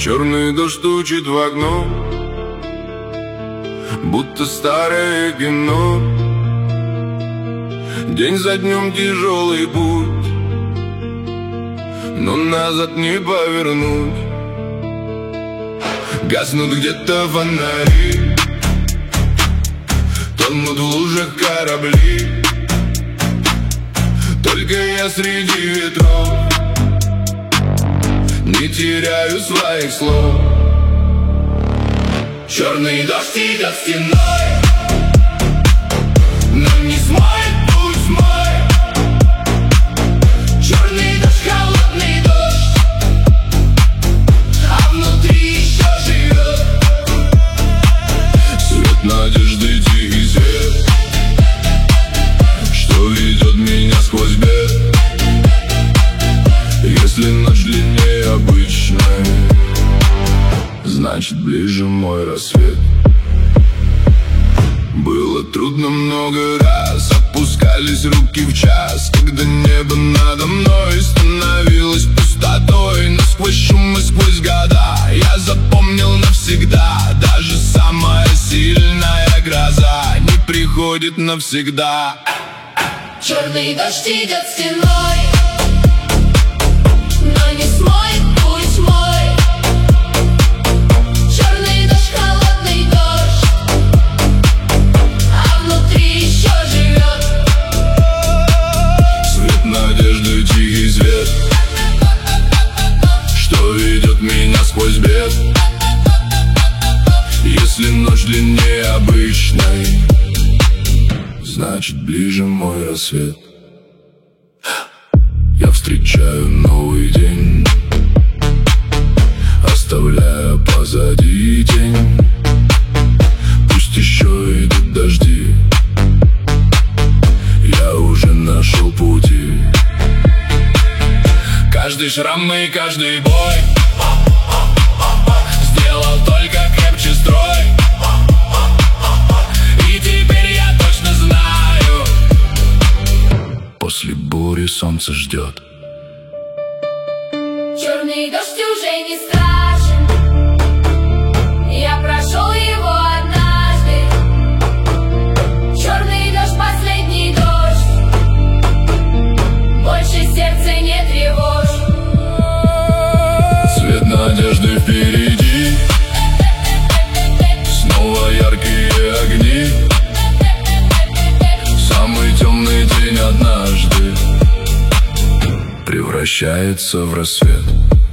Черный дождь стучит в окно, будто старое кино. День за днем тяжелый путь, но назад не повернуть. Гаснут где-то фонари, тонут в лужах корабли. Только я среди ветров не теряю своих слов. Черный дождь идет стеной, но не смоет путь мой. Черный дождь, холодный дождь, а внутри еще живет свет надежды, тихий свет, что ведет меня сквозь бед. Если ночь длиннее обычной, значит ближе мой рассвет. Было трудно много раз, опускались руки в час, когда небо надо мной становилось пустотой. Но сквозь шум и сквозь года я запомнил навсегда: даже самая сильная гроза не приходит навсегда. Черный дождь идет стеной, но не смоет путь мой. Черный дождь, холодный дождь, а внутри еще живет свет надежды, тихий свет, что ведет меня сквозь бед. Если ночь длиннее обычной, значит ближе мой рассвет. Я встречаю новый день, оставляя позади тень. Пусть еще идут дожди, я уже нашел пути. Каждый шрам и каждый бой сделал только крепче строй. И теперь я точно знаю, после бури солнце ждет. Черный дождь уже не страшен, я прошел его однажды. Черный дождь, последний дождь, больше сердце не тревожь. Свет надежды впереди, снова яркие огни. Самый темный день однажды превращается в рассвет.